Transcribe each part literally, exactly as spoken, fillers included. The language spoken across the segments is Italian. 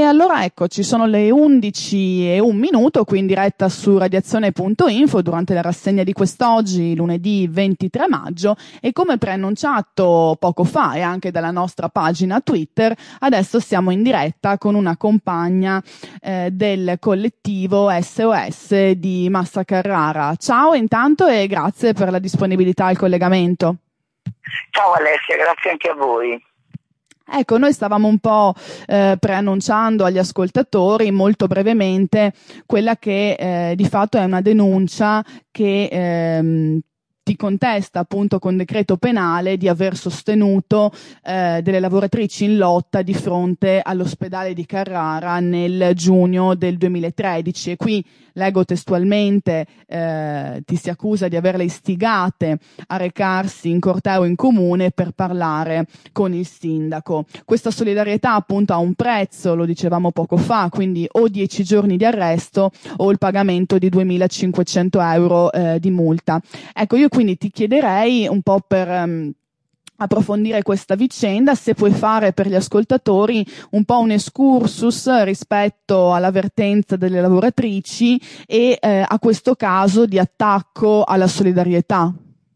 allora eccoci, sono le undici e un minuto qui in diretta su radiazione punto info durante la rassegna di quest'oggi, lunedì ventitré maggio, e come preannunciato poco fa e anche dalla nostra pagina Twitter, adesso siamo in diretta con una compagna eh, del collettivo S O S di Massa Carrara. Ciao intanto e grazie per la disponibilità al collegamento. Ciao Alessia, grazie anche a voi. Ecco, noi stavamo un po' eh, preannunciando agli ascoltatori molto brevemente quella che eh, di fatto è una denuncia che ehm, ti contesta appunto con decreto penale di aver sostenuto eh, delle lavoratrici in lotta di fronte all'ospedale di Carrara nel giugno del duemilatredici, e qui leggo testualmente, eh, ti si accusa di averle istigate a recarsi in corteo in comune per parlare con il sindaco. Questa solidarietà appunto ha un prezzo, lo dicevamo poco fa, quindi o dieci giorni di arresto o il pagamento di duemilacinquecento euro eh, di multa. Ecco, io quindi ti chiederei un po' per um, approfondire questa vicenda, se puoi fare per gli ascoltatori un po' un excursus rispetto all'avvertenza delle lavoratrici e eh, a questo caso di attacco alla solidarietà.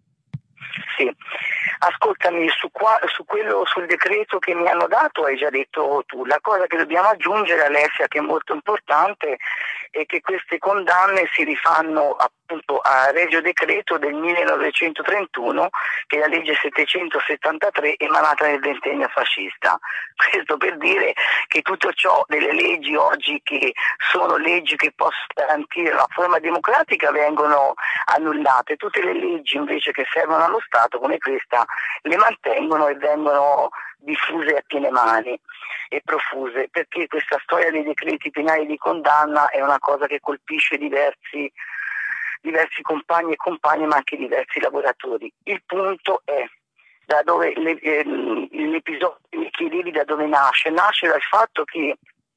Sì, ascoltami, su, qua, su quello, sul decreto che mi hanno dato hai già detto tu. La cosa che dobbiamo aggiungere, Alessia, che è molto importante, è che queste condanne si rifanno appunto a Regio Decreto del millenovecentotrentuno, che è la legge settecentosettantatré emanata nel ventennio fascista. Questo per dire che tutto ciò delle leggi oggi che sono leggi che possono garantire una forma democratica vengono annullate. Tutte le leggi invece che servono allo Stato come questa le mantengono e vengono diffuse a piene mani e profuse, perché questa storia dei decreti penali di condanna è una cosa che colpisce diversi, diversi compagni e compagne, ma anche diversi lavoratori. Il punto è da dove le, eh, l'episodio mi chiedevi da dove nasce, nasce dal fatto che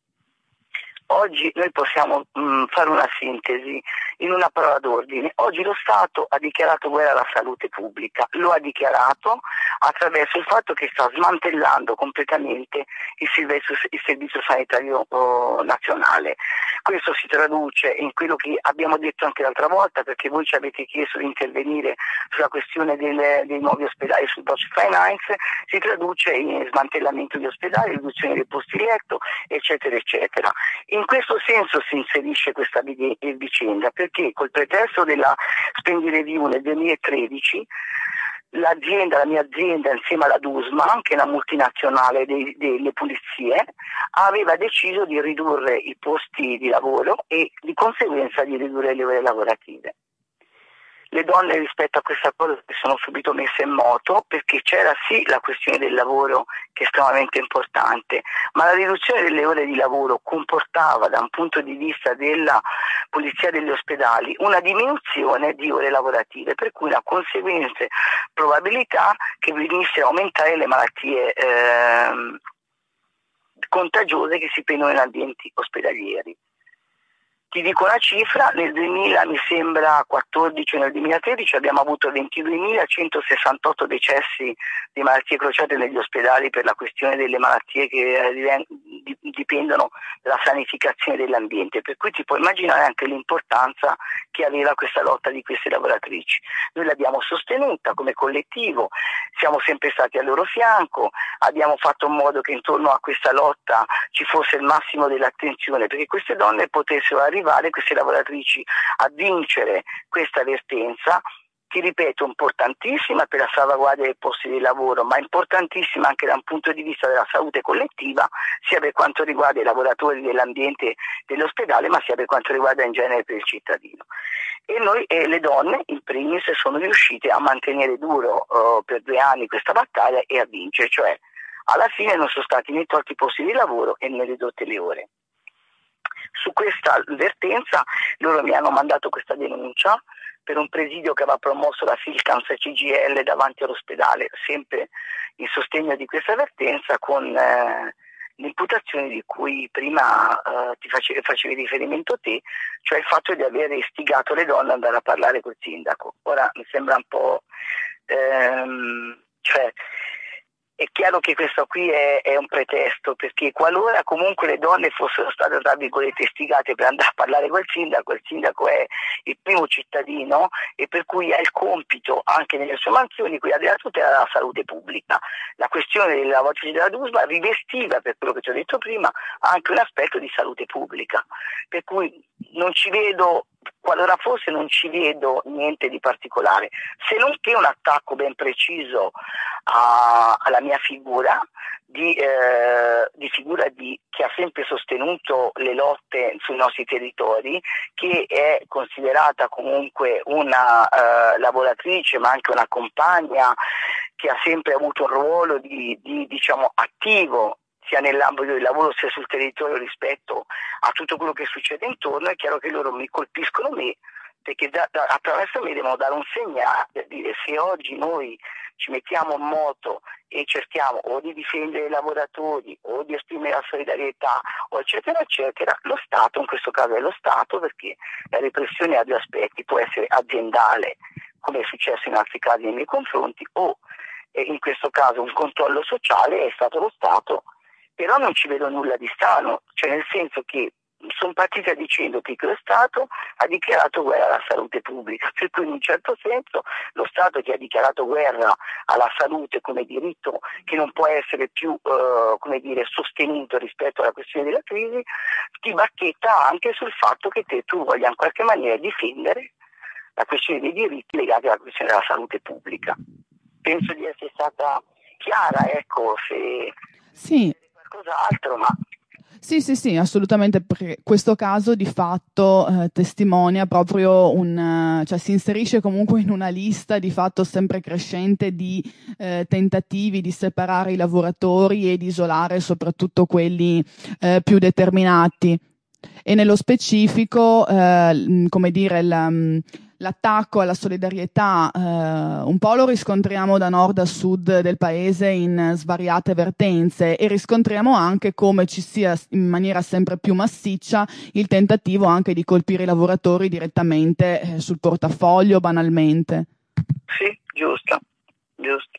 oggi noi possiamo mh, fare una sintesi in una parola d'ordine. Oggi lo Stato ha dichiarato guerra alla salute pubblica, lo ha dichiarato attraverso il fatto che sta smantellando completamente il servizio, il servizio sanitario oh, nazionale. Questo si traduce in quello che abbiamo detto anche l'altra volta, perché voi ci avete chiesto di intervenire sulla questione del, dei nuovi ospedali, sul Doge Finance, si traduce in smantellamento di ospedali, riduzione dei posti letto, eccetera, eccetera. In questo senso si inserisce questa vicenda, perché col pretesto della Spendi Review nel duemilatredici l'azienda, la mia azienda insieme alla Dusma, che è una multinazionale dei, delle pulizie, aveva deciso di ridurre i posti di lavoro e di conseguenza di ridurre le ore lavorative. Le donne rispetto a questa cosa si sono subito messe in moto, perché c'era sì la questione del lavoro che è estremamente importante, ma la riduzione delle ore di lavoro comportava da un punto di vista della polizia degli ospedali una diminuzione di ore lavorative, per cui una conseguente probabilità che venissero a aumentare le malattie eh, contagiose che si prendono in ambienti ospedalieri. Ti dico una cifra, nel duemila mi sembra quattordici o nel duemilatredici abbiamo avuto ventiduemilacentosessantotto decessi di malattie crociate negli ospedali per la questione delle malattie che dipendono dalla sanificazione dell'ambiente, per cui ti puoi immaginare anche l'importanza che aveva questa lotta di queste lavoratrici. Noi l'abbiamo sostenuta come collettivo, siamo sempre stati al loro fianco, abbiamo fatto in modo che intorno a questa lotta ci fosse il massimo dell'attenzione, perché queste donne potessero arrivare, queste lavoratrici, a vincere questa vertenza, ti ripeto, importantissima per la salvaguardia dei posti di lavoro, ma importantissima anche da un punto di vista della salute collettiva, sia per quanto riguarda i lavoratori dell'ambiente dell'ospedale, ma sia per quanto riguarda in genere per il cittadino. E noi e le donne in primis sono riuscite a mantenere duro uh, per due anni questa battaglia e a vincere, cioè alla fine non sono stati né tolti i posti di lavoro e né ridotte le ore. Su questa avvertenza loro mi hanno mandato questa denuncia per un presidio che aveva promosso la Filcams C G I L davanti all'ospedale, sempre in sostegno di questa avvertenza, con eh, l'imputazione di cui prima eh, ti face, facevi riferimento te, cioè il fatto di aver istigato le donne ad andare a parlare col sindaco. Ora mi sembra un po' ehm, cioè È chiaro che questo qui è, è un pretesto, perché qualora comunque le donne fossero state tra virgolette istigate per andare a parlare col sindaco, il sindaco è il primo cittadino e per cui ha il compito anche nelle sue mansioni quella della tutela della salute pubblica. La questione della voce della DUSMA rivestiva, per quello che ti ho detto prima, anche un aspetto di salute pubblica, per cui non ci vedo, qualora fosse non ci vedo niente di particolare, se non che un attacco ben preciso a, alla mia figura, di, eh, di figura di chi ha sempre sostenuto le lotte sui nostri territori, che è considerata comunque una eh, lavoratrice ma anche una compagna che ha sempre avuto un ruolo di, di diciamo attivo sia nell'ambito del lavoro sia sul territorio rispetto a tutto quello che succede intorno. È chiaro che loro mi colpiscono me, perché da, da, attraverso me devono dare un segnale per dire se oggi noi ci mettiamo in moto e cerchiamo o di difendere i lavoratori o di esprimere la solidarietà o eccetera eccetera, lo Stato, in questo caso è lo Stato, perché la repressione ha due aspetti, può essere aziendale come è successo in altri casi nei miei confronti, o eh, in questo caso un controllo sociale, è stato lo Stato. Però non ci vedo nulla di strano, cioè nel senso che sono partita dicendo che lo Stato ha dichiarato guerra alla salute pubblica, per cui in un certo senso lo Stato che ha dichiarato guerra alla salute come diritto che non può essere più eh, come dire, sostenuto rispetto alla questione della crisi, ti bacchetta anche sul fatto che te tu voglia in qualche maniera difendere la questione dei diritti legati alla questione della salute pubblica. Penso di essere stata chiara, ecco, se... Sì. Cos'altro, ma Sì, sì, sì, assolutamente, perché questo caso di fatto eh, testimonia proprio un, eh, cioè si inserisce comunque in una lista di fatto sempre crescente di eh, tentativi di separare i lavoratori e di isolare soprattutto quelli eh, più determinati. E nello specifico, eh, come dire, la, l'attacco alla solidarietà eh, un po' lo riscontriamo da nord a sud del paese in svariate vertenze, e riscontriamo anche come ci sia in maniera sempre più massiccia il tentativo anche di colpire i lavoratori direttamente eh, sul portafoglio, banalmente. Sì, giusto, giusto.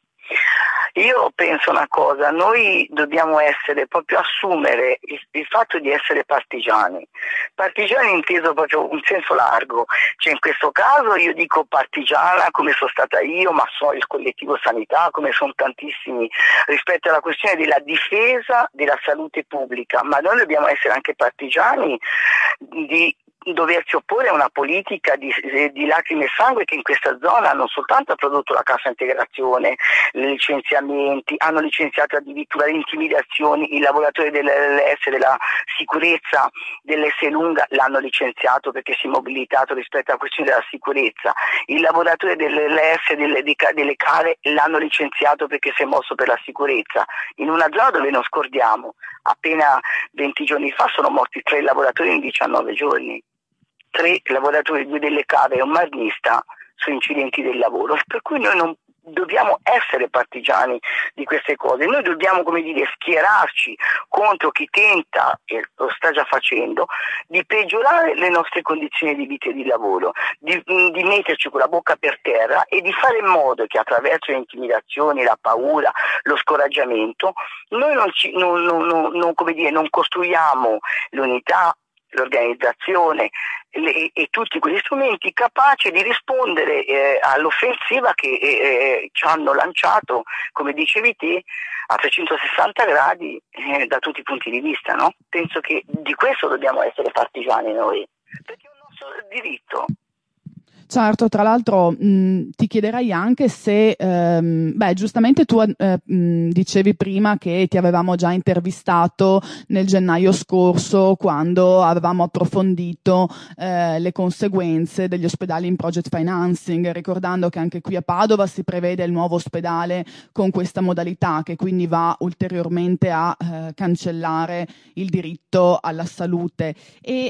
Io penso una cosa, noi dobbiamo essere, proprio assumere il, il fatto di essere partigiani, partigiani inteso proprio in senso largo, cioè in questo caso io dico partigiana come sono stata io, ma so il collettivo sanità, come sono tantissimi, rispetto alla questione della difesa della salute pubblica, ma noi dobbiamo essere anche partigiani di doversi opporre a una politica di, di lacrime e sangue che in questa zona non soltanto ha prodotto la cassa integrazione, i licenziamenti, hanno licenziato addirittura le intimidazioni, i lavoratori dell'L L S, della sicurezza dell'S Lunga l'hanno licenziato perché si è mobilitato rispetto alla questione della sicurezza, il lavoratore dell'L L S delle, delle cave l'hanno licenziato perché si è mosso per la sicurezza, in una zona dove non scordiamo, appena venti giorni fa sono morti tre lavoratori in diciannove giorni. Tre lavoratori, due delle cave e un marnista su incidenti del lavoro, per cui noi non dobbiamo essere partigiani di queste cose, noi dobbiamo, come dire, schierarci contro chi tenta, e lo sta già facendo, di peggiorare le nostre condizioni di vita e di lavoro, di, di metterci con la bocca per terra e di fare in modo che attraverso le intimidazioni, la paura, lo scoraggiamento, noi non, ci, non, non, non, non, come dire, non costruiamo l'unità, l'organizzazione le, e tutti quegli strumenti capaci di rispondere eh, all'offensiva che eh, ci hanno lanciato, come dicevi te, a trecentosessanta gradi eh, da tutti i punti di vista, no? Penso che di questo dobbiamo essere partigiani noi, perché è un nostro diritto. Certo, tra l'altro mh, ti chiederei anche se, ehm, beh, giustamente tu eh, mh, dicevi prima che ti avevamo già intervistato nel gennaio scorso quando avevamo approfondito eh, le conseguenze degli ospedali in project financing, ricordando che anche qui a Padova si prevede il nuovo ospedale con questa modalità, che quindi va ulteriormente a eh, cancellare il diritto alla salute. E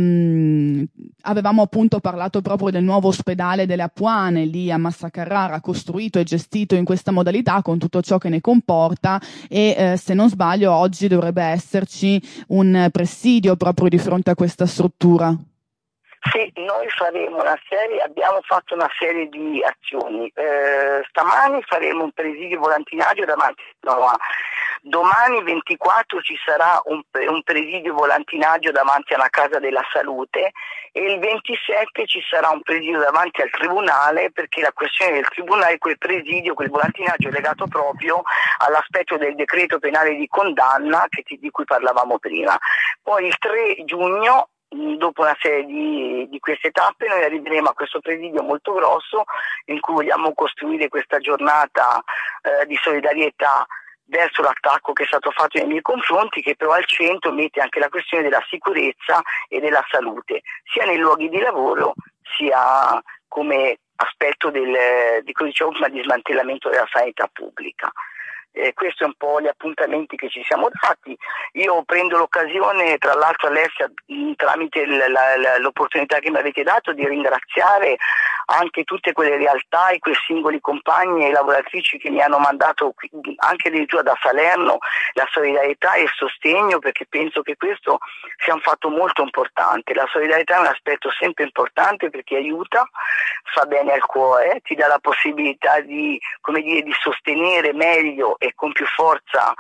ehm, avevamo appunto parlato proprio del nuovo ospedale delle Apuane lì a Massa Carrara, costruito e gestito in questa modalità con tutto ciò che ne comporta, e eh, se non sbaglio oggi dovrebbe esserci un presidio proprio di fronte a questa struttura. Sì, noi faremo una serie, abbiamo fatto una serie di azioni. Eh, stamani faremo un presidio volantinario davanti a Roma. Domani ventiquattro ci sarà un, un presidio volantinario davanti alla Casa della Salute e il ventisette ci sarà un presidio davanti al Tribunale, perché la questione del Tribunale, quel presidio, quel volantinaggio è legato proprio all'aspetto del decreto penale di condanna che ti, di cui parlavamo prima. Poi il tre giugno, dopo una serie di, di queste tappe, noi arriveremo a questo presidio molto grosso in cui vogliamo costruire questa giornata eh, di solidarietà verso l'attacco che è stato fatto nei miei confronti, che però al centro mette anche la questione della sicurezza e della salute, sia nei luoghi di lavoro sia come aspetto del, di cui dicevo prima, di smantellamento della sanità pubblica. Eh, questo è un po' gli appuntamenti che ci siamo dati. Io prendo l'occasione, tra l'altro Alessia, tramite l- la- l'opportunità che mi avete dato, di ringraziare anche tutte quelle realtà e quei singoli compagni e lavoratrici che mi hanno mandato anche addirittura da Salerno la solidarietà e il sostegno, perché penso che questo sia un fatto molto importante. La solidarietà è un aspetto sempre importante perché aiuta, fa bene al cuore, ti dà la possibilità di, come dire, di sostenere meglio e con più forza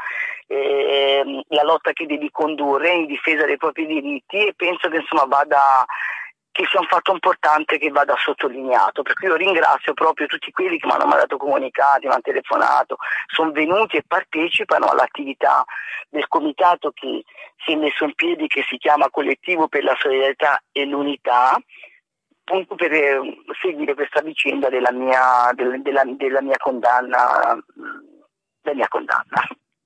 eh, la lotta che devi condurre in difesa dei propri diritti, e penso che insomma vada che sia un fatto importante che vada sottolineato, per cui io ringrazio proprio tutti quelli che mi hanno mandato comunicati, mi hanno telefonato, sono venuti e partecipano all'attività del comitato che si è messo in piedi, che si chiama Collettivo per la Solidarietà e l'Unità, appunto per seguire questa vicenda della mia, del, della, della mia condanna, della mia condanna.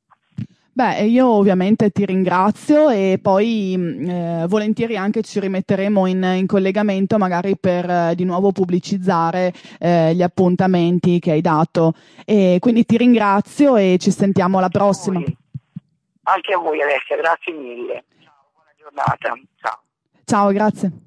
Beh, io ovviamente ti ringrazio e poi eh, volentieri anche ci rimetteremo in, in collegamento magari per eh, di nuovo pubblicizzare eh, gli appuntamenti che hai dato. E quindi ti ringrazio e ci sentiamo alla prossima. Anche a voi Alessia, grazie mille. Ciao, buona giornata. Ciao. Ciao, grazie.